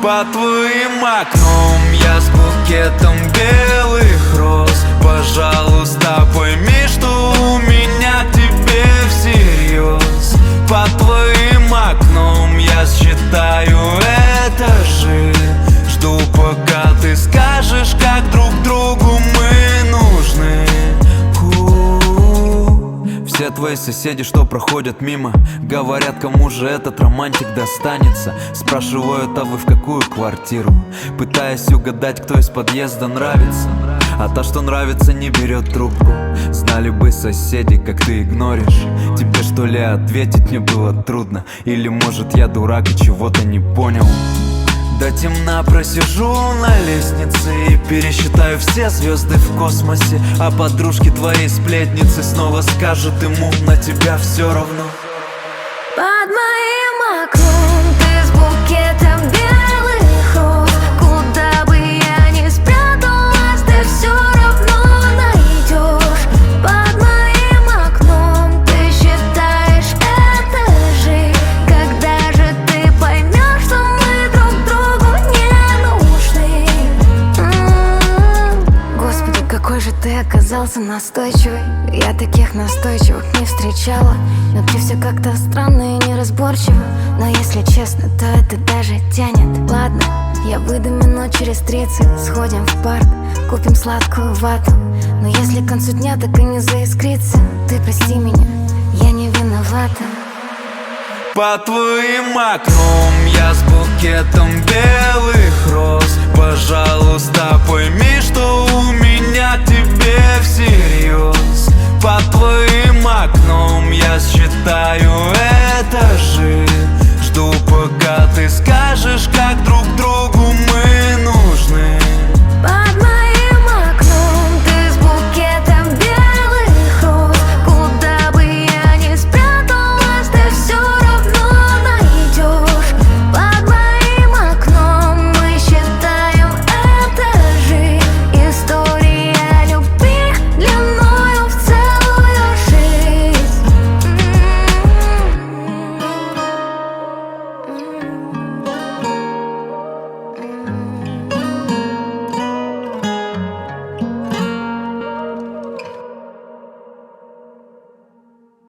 Под твоим окном я с букетом белых роз. Пожалуйста, пойми, что у меня к тебе всерьез. Под твоим окном я считаю этажи. Жду, пока ты скажешь, как друг другу мы нужны. Все твои соседи, что проходят мимо, говорят, кому же этот романтик достанется. Спрашивают, а вы в какую квартиру? Пытаясь угадать, кто из подъезда нравится. А та, что нравится, не берет трубку. Знали бы соседи, как ты игноришь. Тебе что ли ответить мне было трудно? Или может я дурак и чего-то не понял? До темна просижу на лестнице и пересчитаю все звезды в космосе. А подружки твоей сплетницы снова скажут ему: на тебя все равно. Под моим окном ты с букетом белых роз. Куда бы я ни спряталась, ты все равно найдешь. Под моим окном ты считаешь этажи. Когда же ты поймешь, что мы друг другу не нужны? Господи, какой же ты оказался настойчивый. Я таких настойчивых не встречала. Внутри все как-то странно и неразборчиво. Но если честно, то это даже тянет. Ладно, я выйду минут через 30. Сходим в парк, купим сладкую вату. Но если к концу дня так и не заискрится, ты прости меня, я не виновата. Под твоим окном я с букетом белых роз. Пожалуйста, пойми, что у меня к тебе все